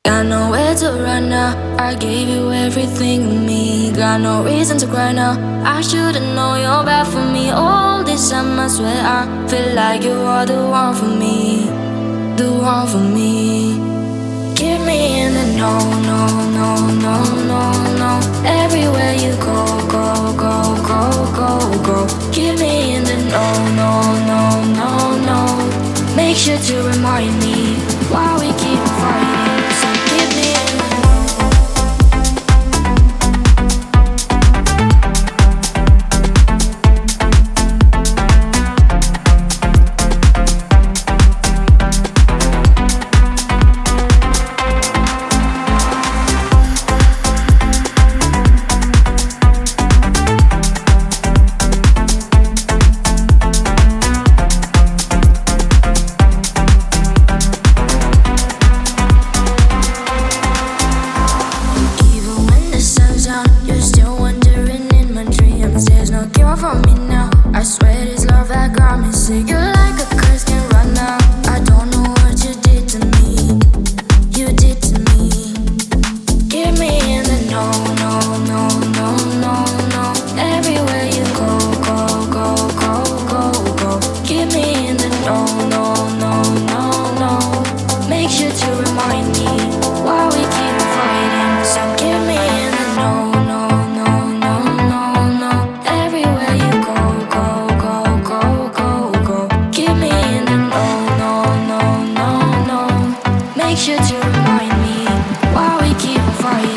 Got nowhere to run now. I gave you everything in me. Got no reason to cry now. I should've known you're bad for me. All this time I swear I feel like you are the one for me. The one for me. Keep me in the no, no, no, no, no, no. Everywhere you go, go, go, go, go, go. Keep me in the no, no, no, no, no. Make sure to remind me why we keep fighting. So keep me in the for me now. I swear this love that got me sick. You're like a curse, can't run now. I don't know what you did to me. You did to me. Give me in the no, no, no, no, no, no. Everywhere you go, go, go, go, go, go. Give me in the no, no, no, no, no. Make sure to remind me why we keep fighting. So give me in the no. Make sure to remind me why we keep fighting.